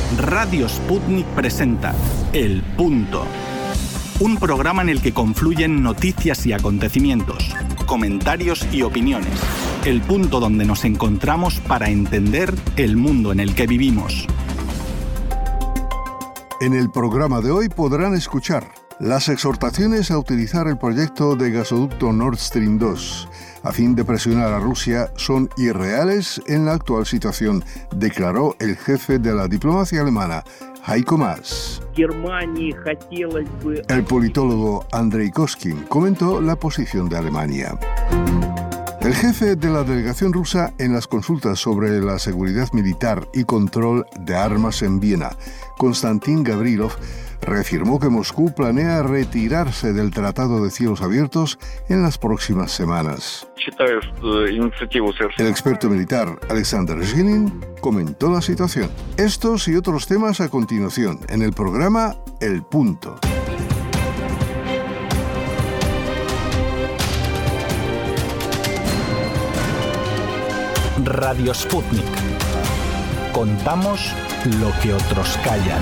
Radio Sputnik presenta El Punto. Un programa en el que confluyen noticias y acontecimientos, comentarios y opiniones. El punto donde nos encontramos para entender el mundo en el que vivimos. En el programa de hoy podrán escuchar las exhortaciones a utilizar el proyecto de gasoducto Nord Stream 2 a fin de presionar a Rusia son irreales en la actual situación, declaró el jefe de la diplomacia alemana, Heiko Maas. El politólogo Andrei Koshkin comentó la posición de Alemania. El jefe de la delegación rusa en las consultas sobre la seguridad militar y control de armas en Viena, Konstantin Gavrilov, reafirmó que Moscú planea retirarse del Tratado de Cielos Abiertos en las próximas semanas. El experto militar Alexander Zhinin comentó la situación. Estos y otros temas a continuación en el programa El Punto. Radio Sputnik. Contamos lo que otros callan.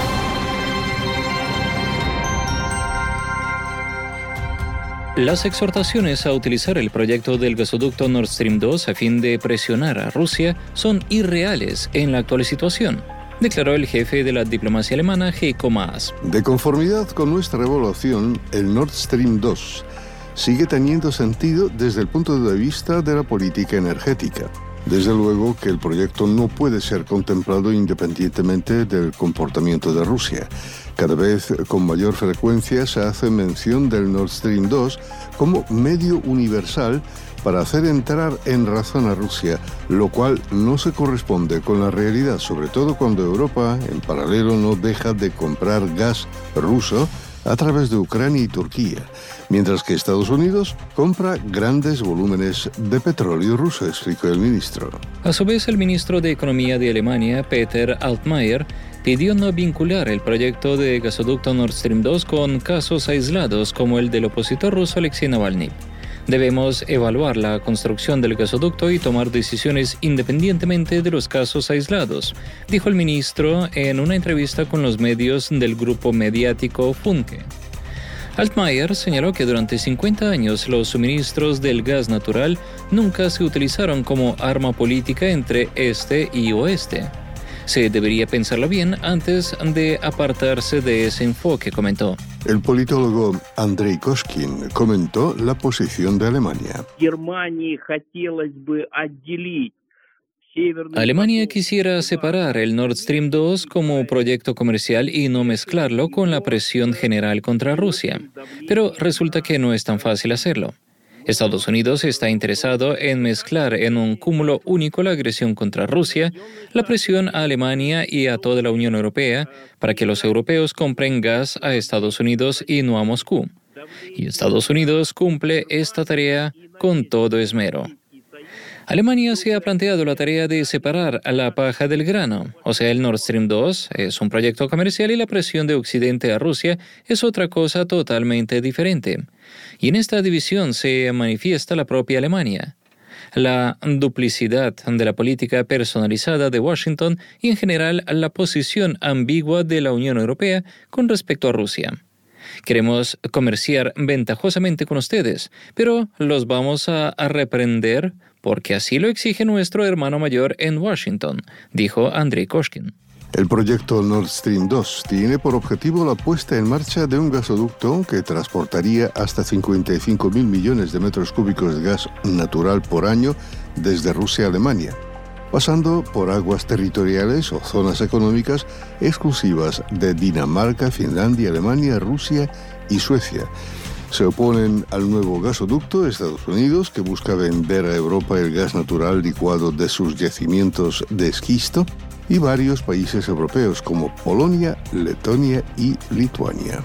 Las exhortaciones a utilizar el proyecto del gasoducto Nord Stream 2 a fin de presionar a Rusia son irreales en la actual situación, declaró el jefe de la diplomacia alemana, Heiko Maas. De conformidad con nuestra evaluación, el Nord Stream 2 sigue teniendo sentido desde el punto de vista de la política energética. Desde luego que el proyecto no puede ser contemplado independientemente del comportamiento de Rusia. Cada vez con mayor frecuencia se hace mención del Nord Stream 2 como medio universal para hacer entrar en razón a Rusia, lo cual no se corresponde con la realidad, sobre todo cuando Europa, en paralelo, no deja de comprar gas ruso a través de Ucrania y Turquía, mientras que Estados Unidos compra grandes volúmenes de petróleo ruso, explicó el ministro. A su vez, el ministro de Economía de Alemania, Peter Altmaier, pidió no vincular el proyecto de gasoducto Nord Stream 2 con casos aislados como el del opositor ruso Alexei Navalny. Debemos evaluar la construcción del gasoducto y tomar decisiones independientemente de los casos aislados, dijo el ministro en una entrevista con los medios del grupo mediático Funke. Altmaier señaló que durante 50 años los suministros del gas natural nunca se utilizaron como arma política entre este y oeste. Se debería pensarlo bien antes de apartarse de ese enfoque, comentó. El politólogo Andrei Koshkin comentó la posición de Alemania. Alemania quisiera separar el Nord Stream 2 como proyecto comercial y no mezclarlo con la presión general contra Rusia. Pero resulta que no es tan fácil hacerlo. Estados Unidos está interesado en mezclar en un cúmulo único la agresión contra Rusia, la presión a Alemania y a toda la Unión Europea para que los europeos compren gas a Estados Unidos y no a Moscú. Y Estados Unidos cumple esta tarea con todo esmero. Alemania se ha planteado la tarea de separar la paja del grano, o sea, el Nord Stream 2 es un proyecto comercial y la presión de Occidente a Rusia es otra cosa totalmente diferente. Y en esta división se manifiesta la propia Alemania. La duplicidad de la política personalizada de Washington y en general la posición ambigua de la Unión Europea con respecto a Rusia. Queremos comerciar ventajosamente con ustedes, pero los vamos a reprender porque así lo exige nuestro hermano mayor en Washington, dijo Andrei Koshkin. El proyecto Nord Stream 2 tiene por objetivo la puesta en marcha de un gasoducto que transportaría hasta 55.000 millones de metros cúbicos de gas natural por año desde Rusia a Alemania, pasando por aguas territoriales o zonas económicas exclusivas de Dinamarca, Finlandia, Alemania, Rusia y Suecia. Se oponen al nuevo gasoducto Estados Unidos, que busca vender a Europa el gas natural licuado de sus yacimientos de esquisto, y varios países europeos como Polonia, Letonia y Lituania.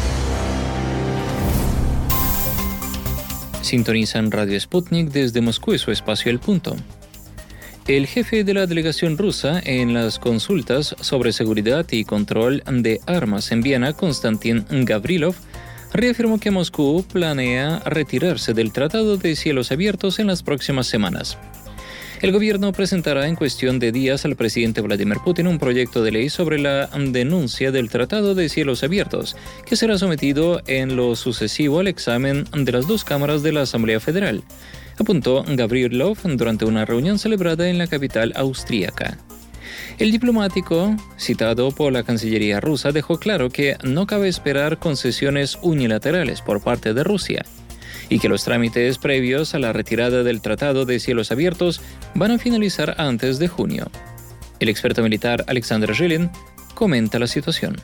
Sintonizan Radio Sputnik desde Moscú y su espacio El Punto. El jefe de la delegación rusa en las consultas sobre seguridad y control de armas en Viena, Konstantin Gavrilov, reafirmó que Moscú planea retirarse del Tratado de Cielos Abiertos en las próximas semanas. El gobierno presentará en cuestión de días al presidente Vladimir Putin un proyecto de ley sobre la denuncia del Tratado de Cielos Abiertos, que será sometido en lo sucesivo al examen de las dos cámaras de la Asamblea Federal, apuntó Gavrilov durante una reunión celebrada en la capital austríaca. El diplomático, citado por la Cancillería rusa, dejó claro que no cabe esperar concesiones unilaterales por parte de Rusia y que los trámites previos a la retirada del Tratado de Cielos Abiertos van a finalizar antes de junio. El experto militar Alexander Zhilin comenta la situación.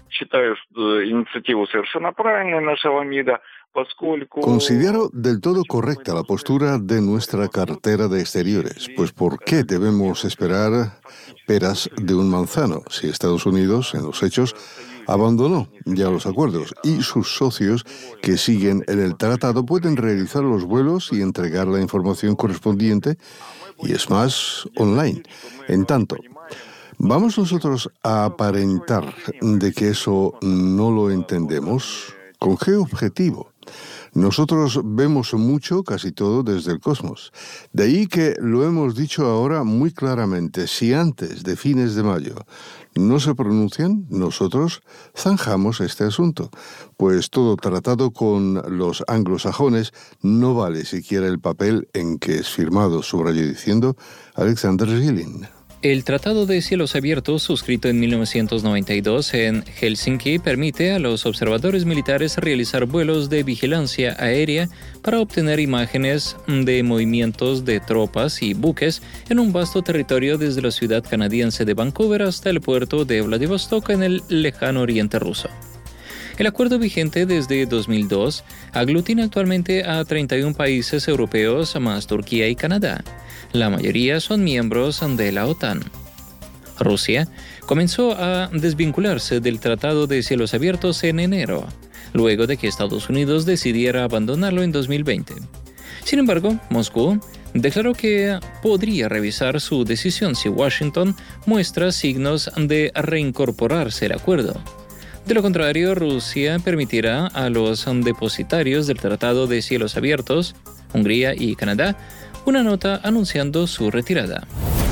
Considero del todo correcta la postura de nuestra cartera de exteriores, pues ¿por qué debemos esperar peras de un manzano si Estados Unidos, en los hechos, abandonó ya los acuerdos y sus socios que siguen en el tratado pueden realizar los vuelos y entregar la información correspondiente, y es más, online? En tanto, ¿vamos nosotros a aparentar de que eso no lo entendemos? ¿Con qué objetivo? Nosotros vemos mucho, casi todo, desde el cosmos. De ahí que lo hemos dicho ahora muy claramente. Si antes de fines de mayo no se pronuncian, nosotros zanjamos este asunto. Pues todo tratado con los anglosajones no vale siquiera el papel en que es firmado, subrayo diciendo Alexander Zhilin. El Tratado de Cielos Abiertos, suscrito en 1992 en Helsinki, permite a los observadores militares realizar vuelos de vigilancia aérea para obtener imágenes de movimientos de tropas y buques en un vasto territorio desde la ciudad canadiense de Vancouver hasta el puerto de Vladivostok en el lejano oriente ruso. El acuerdo vigente desde 2002 aglutina actualmente a 31 países europeos más Turquía y Canadá. La mayoría son miembros de la OTAN. Rusia comenzó a desvincularse del Tratado de Cielos Abiertos en enero, luego de que Estados Unidos decidiera abandonarlo en 2020. Sin embargo, Moscú declaró que podría revisar su decisión si Washington muestra signos de reincorporarse al acuerdo. De lo contrario, Rusia permitirá a los depositarios del Tratado de Cielos Abiertos, Hungría y Canadá, una nota anunciando su retirada.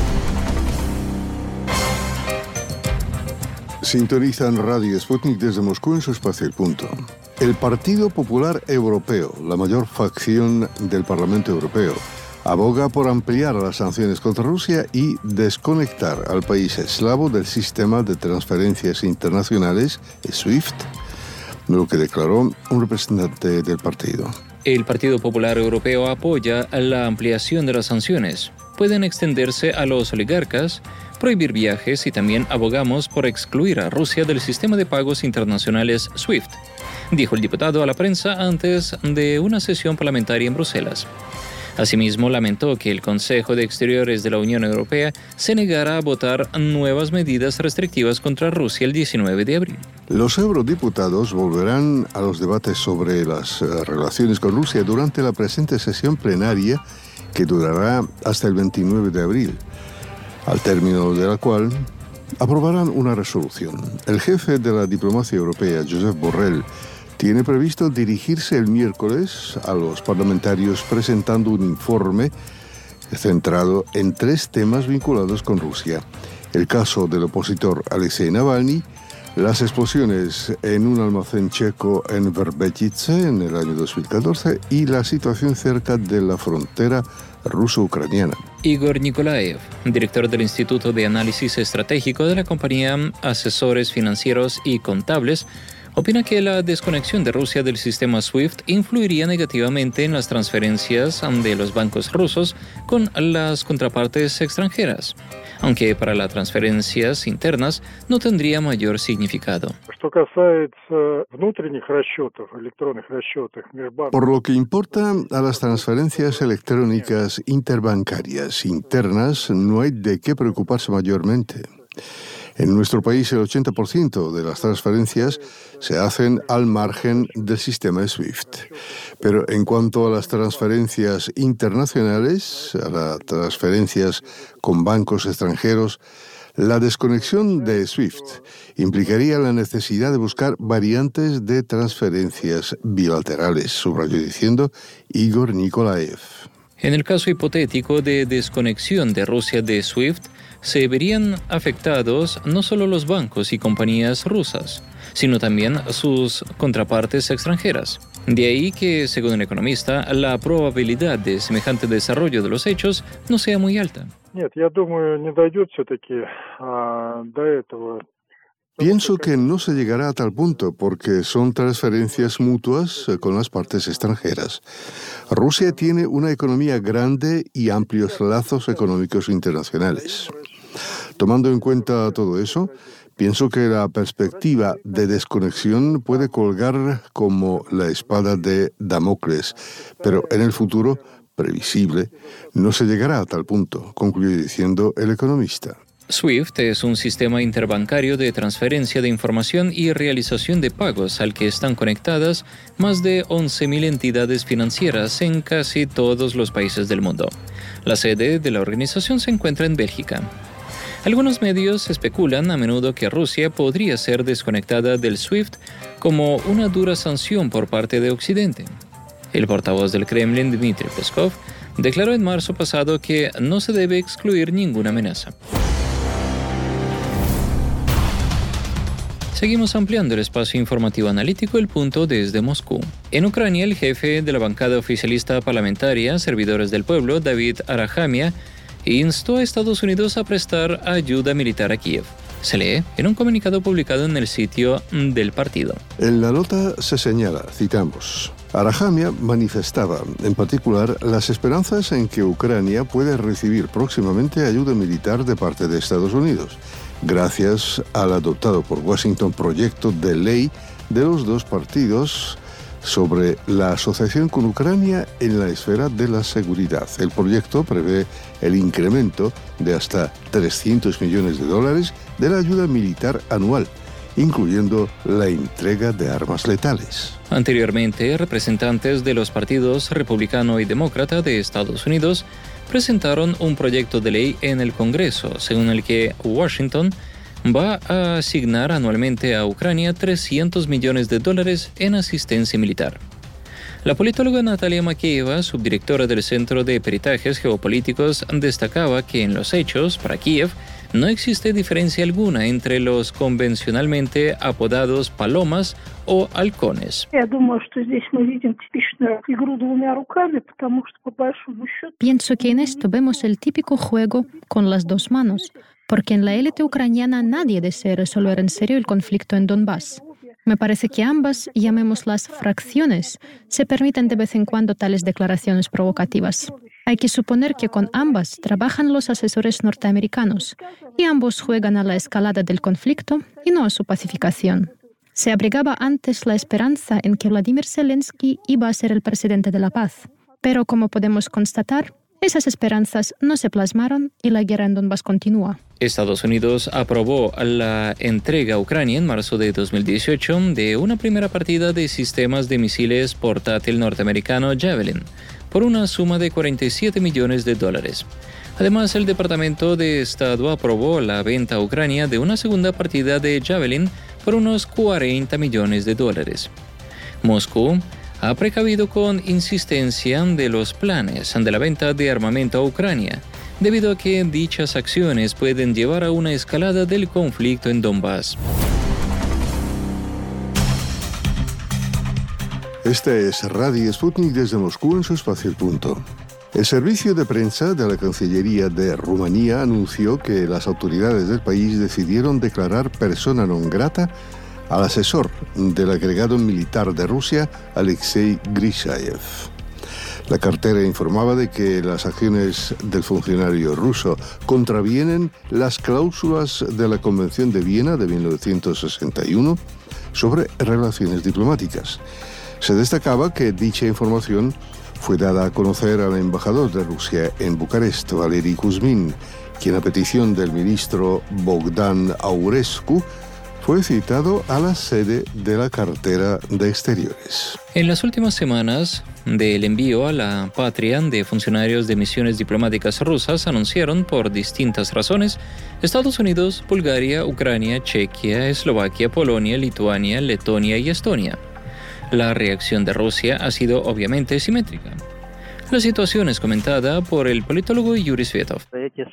Sintonizan Radio Sputnik desde Moscú en su espacio El Punto. El Partido Popular Europeo, la mayor facción del Parlamento Europeo, aboga por ampliar las sanciones contra Rusia y desconectar al país eslavo del sistema de transferencias internacionales, SWIFT, lo que declaró un representante del partido. El Partido Popular Europeo apoya la ampliación de las sanciones. Pueden extenderse a los oligarcas, prohibir viajes y también abogamos por excluir a Rusia del sistema de pagos internacionales SWIFT, dijo el diputado a la prensa antes de una sesión parlamentaria en Bruselas. Asimismo, lamentó que el Consejo de Exteriores de la Unión Europea se negara a votar nuevas medidas restrictivas contra Rusia el 19 de abril. Los eurodiputados volverán a los debates sobre las relaciones con Rusia durante la presente sesión plenaria que durará hasta el 29 de abril, al término de la cual aprobarán una resolución. El jefe de la diplomacia europea, Josep Borrell, tiene previsto dirigirse el miércoles a los parlamentarios presentando un informe centrado en 3 temas vinculados con Rusia: el caso del opositor Alexei Navalny, las explosiones en un almacén checo en Verbetice en el año 2014 y la situación cerca de la frontera ruso-ucraniana. Igor Nikolaev, director del Instituto de Análisis Estratégico de la compañía Asesores Financieros y Contables, opina que la desconexión de Rusia del sistema SWIFT influiría negativamente en las transferencias de los bancos rusos con las contrapartes extranjeras, aunque para las transferencias internas no tendría mayor significado. Por lo que importa a las transferencias electrónicas interbancarias internas, no hay de qué preocuparse mayormente. En nuestro país, el 80% de las transferencias se hacen al margen del sistema SWIFT. Pero en cuanto a las transferencias internacionales, a las transferencias con bancos extranjeros, la desconexión de SWIFT implicaría la necesidad de buscar variantes de transferencias bilaterales, subrayó diciendo Igor Nikolaev. En el caso hipotético de desconexión de Rusia de SWIFT, se verían afectados no solo los bancos y compañías rusas, sino también sus contrapartes extranjeras. De ahí que, según el economista, la probabilidad de semejante desarrollo de los hechos no sea muy alta. Pienso que no se llegará a tal punto porque son transferencias mutuas con las partes extranjeras. Rusia tiene una economía grande y amplios lazos económicos internacionales. Tomando en cuenta todo eso, pienso que la perspectiva de desconexión puede colgar como la espada de Damocles, pero en el futuro, previsible, no se llegará a tal punto, concluyó diciendo el economista. SWIFT es un sistema interbancario de transferencia de información y realización de pagos al que están conectadas más de 11.000 entidades financieras en casi todos los países del mundo. La sede de la organización se encuentra en Bélgica. Algunos medios especulan a menudo que Rusia podría ser desconectada del SWIFT como una dura sanción por parte de Occidente. El portavoz del Kremlin, Dmitry Peskov, declaró en marzo pasado que no se debe excluir ninguna amenaza. Seguimos ampliando el espacio informativo analítico El Punto desde Moscú. En Ucrania, el jefe de la bancada oficialista parlamentaria, Servidores del Pueblo, David Arahamian, instó a Estados Unidos a prestar ayuda militar a Kiev. Se lee en un comunicado publicado en el sitio del partido. En la nota se señala, citamos, Arahamian manifestaba, en particular, las esperanzas en que Ucrania puede recibir próximamente ayuda militar de parte de Estados Unidos, gracias al adoptado por Washington proyecto de ley de los dos partidos sobre la asociación con Ucrania en la esfera de la seguridad. El proyecto prevé el incremento de hasta $300 millones de la ayuda militar anual, incluyendo la entrega de armas letales. Anteriormente, representantes de los partidos republicano y demócrata de Estados Unidos presentaron un proyecto de ley en el Congreso, según el que Washington va a asignar anualmente a Ucrania $300 millones en asistencia militar. La politóloga Natalia Makeyeva, subdirectora del Centro de Peritajes Geopolíticos, destacaba que en los hechos, para Kiev, no existe diferencia alguna entre los convencionalmente apodados palomas o halcones. Pienso que en esto vemos el típico juego con las dos manos, porque en la élite ucraniana nadie desea resolver en serio el conflicto en Donbass. Me parece que ambas, llamémoslas fracciones, se permiten de vez en cuando tales declaraciones provocativas. Hay que suponer que con ambas trabajan los asesores norteamericanos y ambos juegan a la escalada del conflicto y no a su pacificación. Se abrigaba antes la esperanza en que Vladimir Zelensky iba a ser el presidente de la paz, pero como podemos constatar, esas esperanzas no se plasmaron y la guerra en Donbass continúa. Estados Unidos aprobó la entrega a Ucrania en marzo de 2018 de una primera partida de sistemas de misiles portátil norteamericano Javelin, por una suma de $47 millones. Además, el Departamento de Estado aprobó la venta a Ucrania de una segunda partida de Javelin por unos $40 millones. Moscú ha precavido con insistencia de los planes de la venta de armamento a Ucrania, debido a que dichas acciones pueden llevar a una escalada del conflicto en Donbass. Este es Radio Sputnik desde Moscú en su espacio El Punto. El servicio de prensa de la Cancillería de Rumanía anunció que las autoridades del país decidieron declarar persona non grata al asesor del agregado militar de Rusia, Alexei Grishayev. La cartera informaba de que las acciones del funcionario ruso contravienen las cláusulas de la Convención de Viena de 1961 sobre relaciones diplomáticas. Se destacaba que dicha información fue dada a conocer al embajador de Rusia en Bucarest, Valery Kuzmin, quien a petición del ministro Bogdan Aurescu fue citado a la sede de la cartera de Exteriores. En las últimas semanas del envío a la patria de funcionarios de misiones diplomáticas rusas anunciaron por distintas razones Estados Unidos, Bulgaria, Ucrania, Chequia, Eslovaquia, Polonia, Lituania, Letonia y Estonia. La reacción de Rusia ha sido obviamente simétrica. La situación es comentada por el politólogo Yuri Svetov.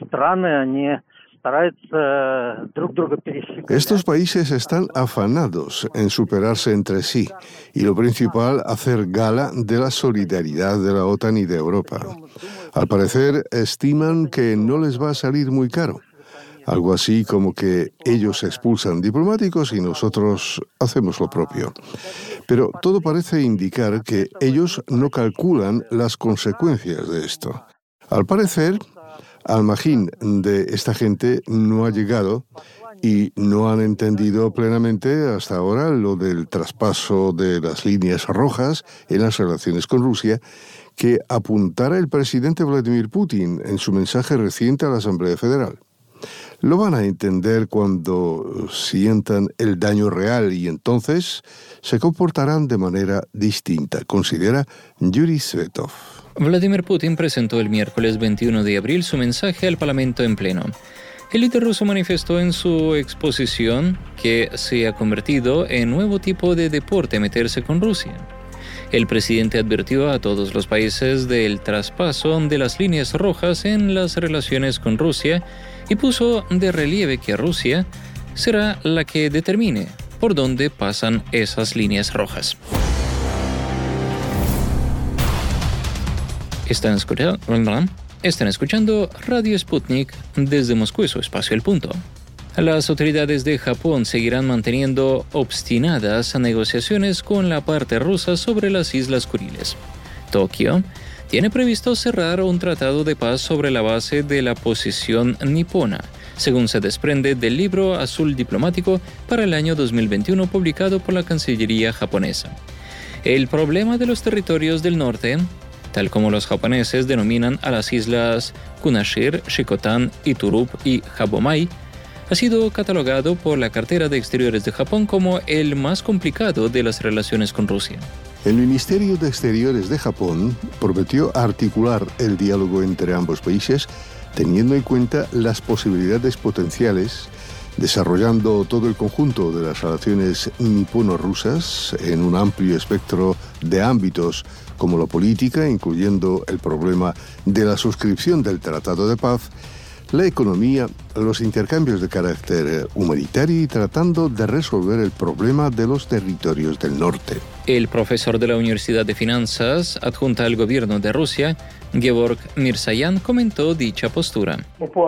Estos países están afanados en superarse entre sí y lo principal, hacer gala de la solidaridad de la OTAN y de Europa. Al parecer, estiman que no les va a salir muy caro. Algo así como que ellos expulsan diplomáticos y nosotros hacemos lo propio. Pero todo parece indicar que ellos no calculan las consecuencias de esto. Al parecer, al magín de esta gente no ha llegado y no han entendido plenamente hasta ahora lo del traspaso de las líneas rojas en las relaciones con Rusia que apuntara el presidente Vladimir Putin en su mensaje reciente a la Asamblea Federal. Lo van a entender cuando sientan el daño real y entonces se comportarán de manera distinta, considera Yuri Svetov. Vladimir Putin presentó el miércoles 21 de abril su mensaje al Parlamento en pleno. El líder ruso manifestó en su exposición que se ha convertido en nuevo tipo de deporte meterse con Rusia. El presidente advirtió a todos los países del traspaso de las líneas rojas en las relaciones con Rusia y puso de relieve que Rusia será la que determine por dónde pasan esas líneas rojas. Están escuchando Radio Sputnik desde Moscú, su espacio El Punto. Las autoridades de Japón seguirán manteniendo obstinadas negociaciones con la parte rusa sobre las Islas Kuriles. Tokio tiene previsto cerrar un tratado de paz sobre la base de la posición nipona, según se desprende del libro azul diplomático para el año 2021 publicado por la Cancillería japonesa. El problema de los territorios del norte, tal como los japoneses denominan a las islas Kunashir, Shikotan, Iturup y Habomai, ha sido catalogado por la cartera de Exteriores de Japón como el más complicado de las relaciones con Rusia. El Ministerio de Exteriores de Japón prometió articular el diálogo entre ambos países teniendo en cuenta las posibilidades potenciales, desarrollando todo el conjunto de las relaciones nipono-rusas en un amplio espectro de ámbitos como la política, incluyendo el problema de la suscripción del Tratado de Paz, la economía, los intercambios de carácter humanitario y tratando de resolver el problema de los territorios del norte. El profesor de la Universidad de Finanzas, adjunta al gobierno de Rusia, Gevorg Mirzayan, comentó dicha postura.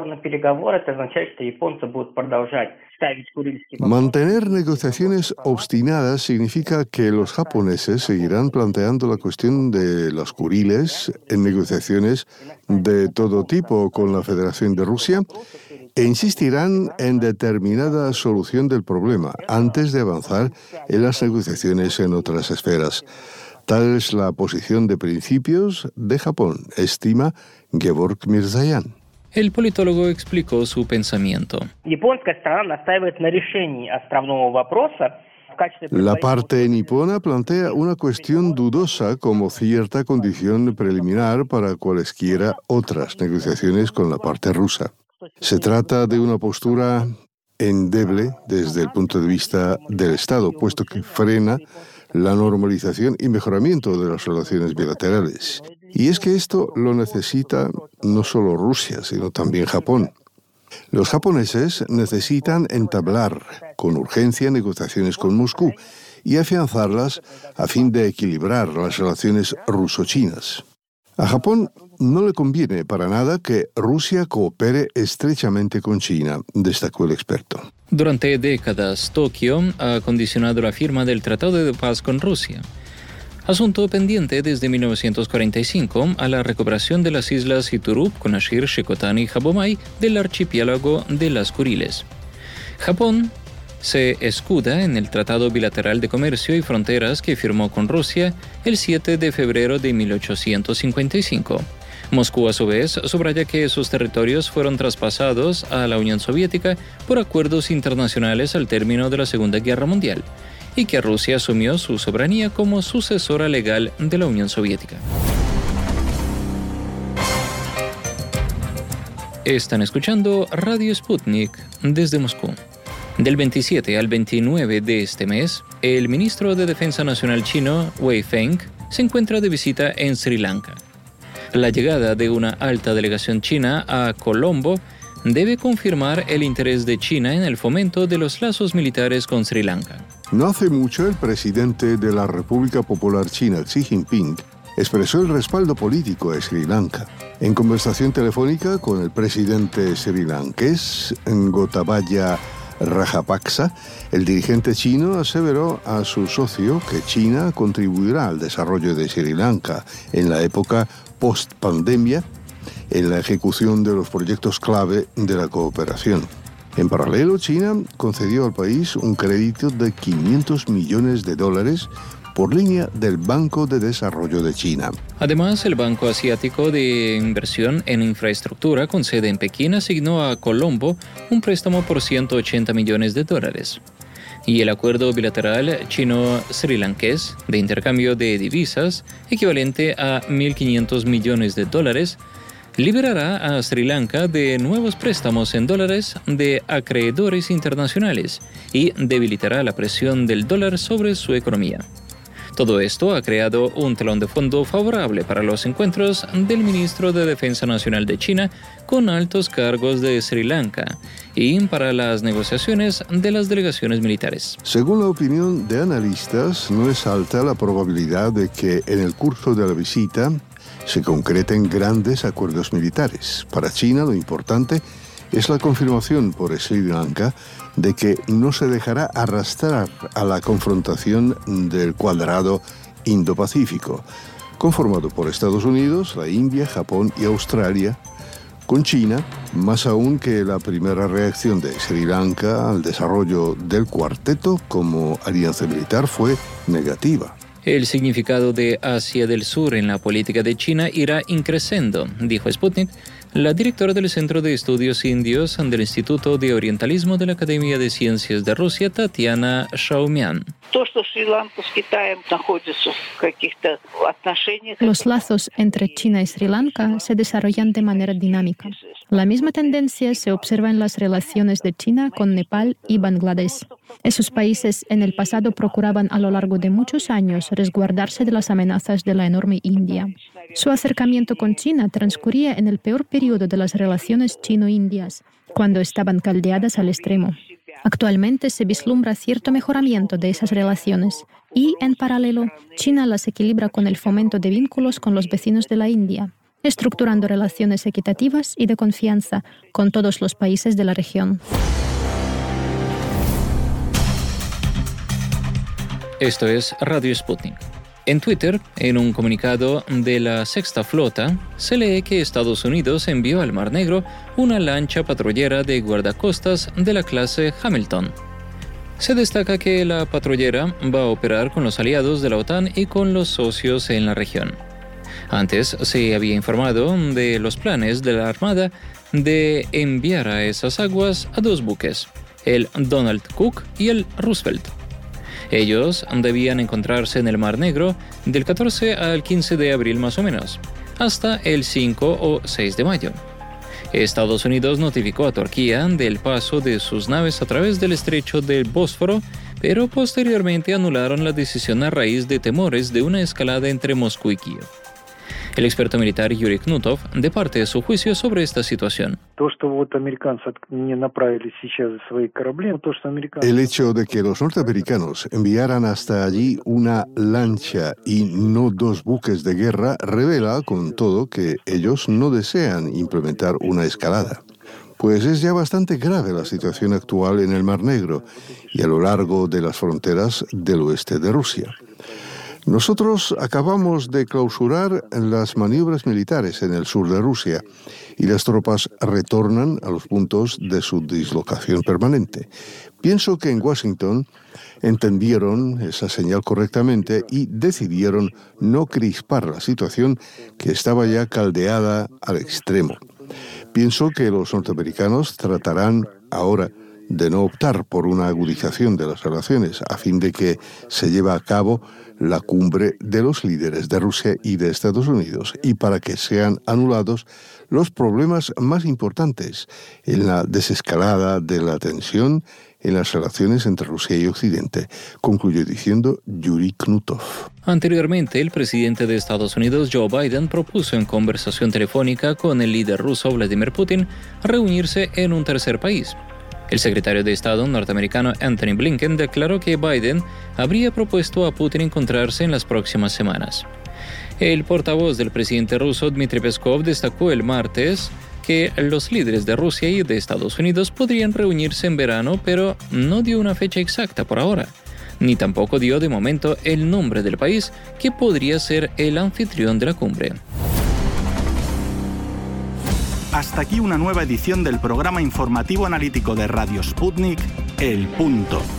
Mantener negociaciones obstinadas significa que los japoneses seguirán planteando la cuestión de los Kuriles en negociaciones de todo tipo con la Federación de Rusia e insistirán en determinada solución del problema antes de avanzar en las negociaciones en otras esferas. Tal es la posición de principios de Japón, estima Gevorg Mirzayan. El politólogo explicó su pensamiento. La parte nipona plantea una cuestión dudosa como cierta condición preliminar para cualesquiera otras negociaciones con la parte rusa. Se trata de una postura endeble desde el punto de vista del Estado, puesto que frena la normalización y mejoramiento de las relaciones bilaterales. Y es que esto lo necesita no solo Rusia, sino también Japón. Los japoneses necesitan entablar con urgencia negociaciones con Moscú y afianzarlas a fin de equilibrar las relaciones ruso-chinas. A Japón no le conviene para nada que Rusia coopere estrechamente con China, destacó el experto. Durante décadas, Tokio ha condicionado la firma del Tratado de Paz con Rusia, asunto pendiente desde 1945 a la recuperación de las islas Iturup, Kunashir, Shikotan y Habomai del archipiélago de las Kuriles. Japón se escuda en el Tratado Bilateral de Comercio y Fronteras que firmó con Rusia el 7 de febrero de 1855. Moscú, a su vez, subraya que sus territorios fueron traspasados a la Unión Soviética por acuerdos internacionales al término de la Segunda Guerra Mundial y que Rusia asumió su soberanía como sucesora legal de la Unión Soviética. Están escuchando Radio Sputnik desde Moscú. Del 27 al 29 de este mes, el ministro de Defensa Nacional chino, Wei Feng, se encuentra de visita en Sri Lanka. La llegada de una alta delegación china a Colombo debe confirmar el interés de China en el fomento de los lazos militares con Sri Lanka. No hace mucho, el presidente de la República Popular China, Xi Jinping, expresó el respaldo político a Sri Lanka. En conversación telefónica con el presidente srilankés, Gotabaya Rajapaksa, el dirigente chino aseveró a su socio que China contribuirá al desarrollo de Sri Lanka en la época post-pandemia en la ejecución de los proyectos clave de la cooperación. En paralelo, China concedió al país un crédito de $500 millones por línea del Banco de Desarrollo de China. Además, el Banco Asiático de Inversión en Infraestructura, con sede en Pekín, asignó a Colombo un préstamo por $180 millones. Y el acuerdo bilateral chino-srilankés de intercambio de divisas, equivalente a $1.500 millones, liberará a Sri Lanka de nuevos préstamos en dólares de acreedores internacionales y debilitará la presión del dólar sobre su economía. Todo esto ha creado un telón de fondo favorable para los encuentros del ministro de Defensa Nacional de China con altos cargos de Sri Lanka y para las negociaciones de las delegaciones militares. Según la opinión de analistas, no es alta la probabilidad de que en el curso de la visita se concreten grandes acuerdos militares. Para China, lo importante es la confirmación por Sri Lanka de que no se dejará arrastrar a la confrontación del cuadrado Indo-Pacífico, conformado por Estados Unidos, la India, Japón y Australia, con China, más aún que la primera reacción de Sri Lanka al desarrollo del cuarteto como alianza militar fue negativa. El significado de Asia del Sur en la política de China irá increciendo, dijo Sputnik, la directora del Centro de Estudios Indios del Instituto de Orientalismo de la Academia de Ciencias de Rusia, Tatiana Shaumian. Los lazos entre China y Sri Lanka se desarrollan de manera dinámica. La misma tendencia se observa en las relaciones de China con Nepal y Bangladesh. Esos países en el pasado procuraban a lo largo de muchos años resguardarse de las amenazas de la enorme India. Su acercamiento con China transcurría en el peor periodo de las relaciones chino-indias, cuando estaban caldeadas al extremo. Actualmente se vislumbra cierto mejoramiento de esas relaciones y, en paralelo, China las equilibra con el fomento de vínculos con los vecinos de la India, estructurando relaciones equitativas y de confianza con todos los países de la región. Esto es Radio Sputnik. En Twitter, en un comunicado de la Sexta Flota, se lee que Estados Unidos envió al Mar Negro una lancha patrullera de guardacostas de la clase Hamilton. Se destaca que la patrullera va a operar con los aliados de la OTAN y con los socios en la región. Antes se había informado de los planes de la Armada de enviar a esas aguas a 2 buques, el Donald Cook y el Roosevelt. Ellos debían encontrarse en el Mar Negro del 14 al 15 de abril más o menos, hasta el 5 o 6 de mayo. Estados Unidos notificó a Turquía del paso de sus naves a través del estrecho del Bósforo, pero posteriormente anularon la decisión a raíz de temores de una escalada entre Moscú y Kiev. El experto militar Yuri Knutov departe su juicio sobre esta situación. El hecho de que los norteamericanos enviaran hasta allí una lancha y no 2 buques de guerra revela, con todo, que ellos no desean implementar una escalada. Pues es ya bastante grave la situación actual en el Mar Negro y a lo largo de las fronteras del oeste de Rusia. Nosotros acabamos de clausurar las maniobras militares en el sur de Rusia y las tropas retornan a los puntos de su dislocación permanente. Pienso que en Washington entendieron esa señal correctamente y decidieron no crispar la situación que estaba ya caldeada al extremo. Pienso que los norteamericanos tratarán ahora de no optar por una agudización de las relaciones a fin de que se lleve a cabo la cumbre de los líderes de Rusia y de Estados Unidos y para que sean anulados los problemas más importantes en la desescalada de la tensión en las relaciones entre Rusia y Occidente, concluyó diciendo Yuri Knutov. Anteriormente, el presidente de Estados Unidos, Joe Biden, propuso en conversación telefónica con el líder ruso Vladimir Putin reunirse en un tercer país. El secretario de Estado norteamericano Antony Blinken declaró que Biden habría propuesto a Putin encontrarse en las próximas semanas. El portavoz del presidente ruso, Dmitry Peskov, destacó el martes que los líderes de Rusia y de Estados Unidos podrían reunirse en verano, pero no dio una fecha exacta por ahora, ni tampoco dio de momento el nombre del país que podría ser el anfitrión de la cumbre. Hasta aquí una nueva edición del programa informativo analítico de Radio Sputnik, El Punto.